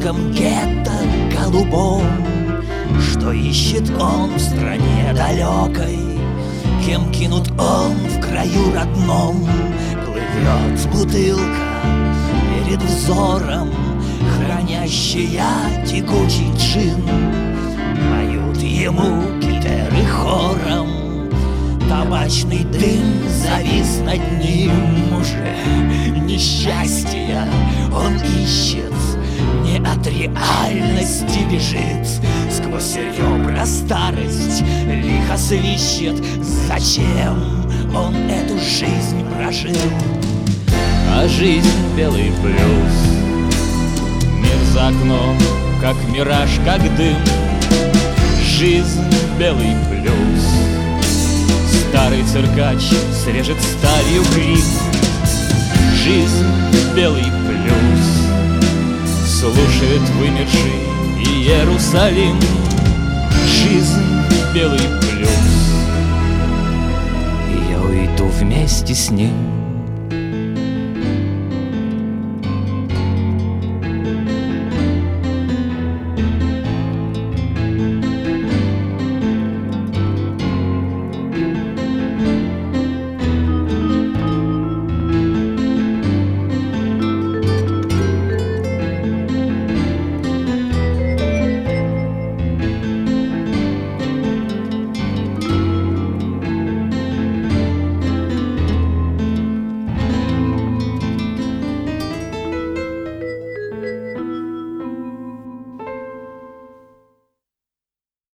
русском гетто голубом, что ищет он в стране далекой, кем кинут он в краю родном. Плывет бутылка перед взором, хранящая тягучий джин. Поют ему гитары хором, табачный дым завис над ним. Уже несчастья он ищет, не от реальности бежит. Сквозь ребра старость лихо свищет. Зачем он эту жизнь прожил? А жизнь белый блюз, мир за окном, как мираж, как дым. Жизнь белый блюз, старый циркач срежет сталью гриф. Жизнь белый блюз, слушает вымерший Иерусалим. Жизнь белый блюз, Я уйду вместе с ним.